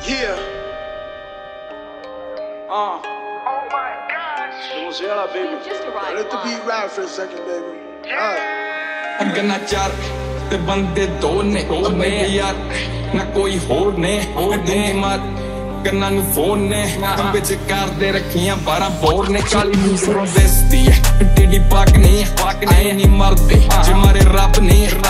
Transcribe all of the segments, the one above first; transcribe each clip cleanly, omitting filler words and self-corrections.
Yeah. Oh my gosh. Don't say that, baby. Just arrived. Let the beat ride for a second, baby. गन्ना चार ते बंदे दो ने मैं यार ना कोई होर ने दूंगी मार गन्ना नू फोन ने बिच कर दे रखियां 12 बोर ने 40 न्यूज़ दसदी है टेडी पाक नहीं मरदे जे मारे रब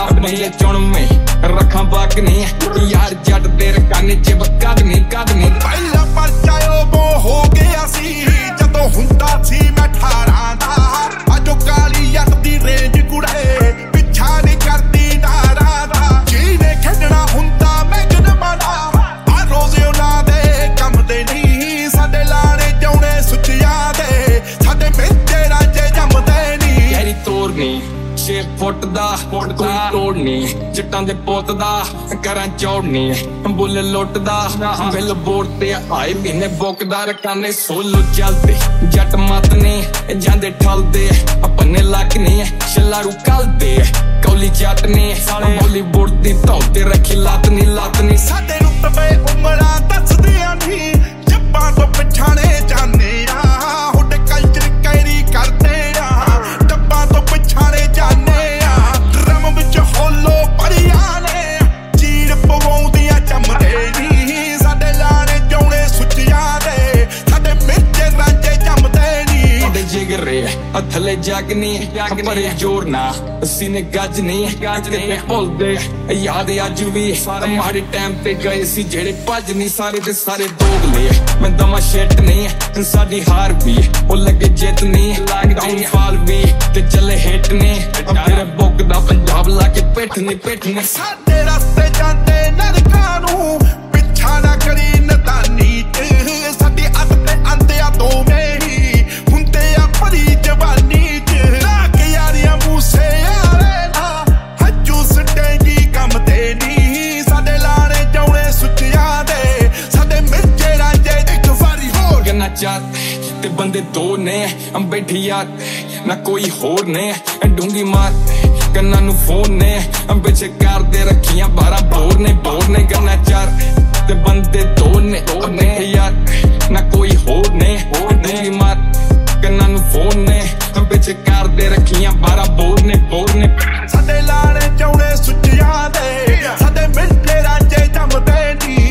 ने चुन में रखा बाक नहीं यार जट दे रकाने च कद नहीं पहला परचा वो हो गया सी जदों हुंदा सी मैं 18 दा अजो काली यट दी रेंज कुड़े पिछा नहीं करदी नारा दा जीने खेडना हुंदा मैं जदमाना आ रोज़ उना दे कम दे नहीं साडे लाने जाउने सुचिया दे साडे मेचे राजे जमदे नहीं यारी तोड़नी 6 फुट दा कोई तोड़नी जट्टां दे पोत दा करां चौड़नी बुल लुटदा बिल बोर्ड ते आए महीने बुकदा रकाने सोलो चलदे जट मत ने जांदे ठलदे अपने लक ने छलारू कलदे कौली जट ने बॉलीवुड दी धौते रखी लत नी साडे रुतबे उमरां दसदियां नहीं जब्बां तो पछाणे जाने आ हुड कल्चर कैरी करदे आ डब्बां तो पछाणे जाने आ ड्रम विच होलो भरिया ने चीड़ पवाउंदियां जमदे नहीं साडे लाने जाउने सुचिया दे साडे मिर्चे रांझे जमदे नहीं दे जिगरे थले जागनी परे जोर ना सीने गजनी ते भुलदे याद अज भी माड़े टाइम ते गए सी जेड़े भज नहीं सारे दे सारे दोगले मैं दमा शिट नहीं साडी हार भी ओ लगे जित नहीं डाउनफॉल भी ते चले हिट ने तेरे बुक दा पंजाब लाके पिठ ने साडे रास्ते जांदे नरकां नूं पिछा ना करी नदानी च साडी अत ते आंदिया दो मेरी हुंदे आ भरी जवानी च लाग यारियां मूसे यारे ना हजू सटेंगी कम ते नहीं साडे लाने जाउने सुचिया दे साडे मिर्चे रांझे एक वारी होर गन्ना चार ते बंदे दो ने बैठी यार ना कोई होर ने डूंगी मार गन्ना नू फोन ने बिच कर दे रखियां 12 बोर ने गन्ना चार ते बंदे दो ने यार ना कोई होर ने डूंगी मार गन्ना नू फोन ने बिच कर दे रखियां 12 बोर ने साडे लाने जाउने सुचिया दे साडे मिर्चे रांझे जमदे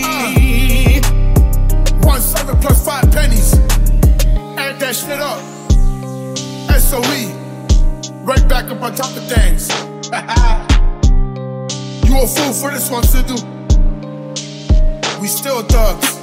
नी 1 7 plus 5 pennies. Add that shit up. SOE. Right back up on top of things. You a fool for this one, Sidhu. We still thugs.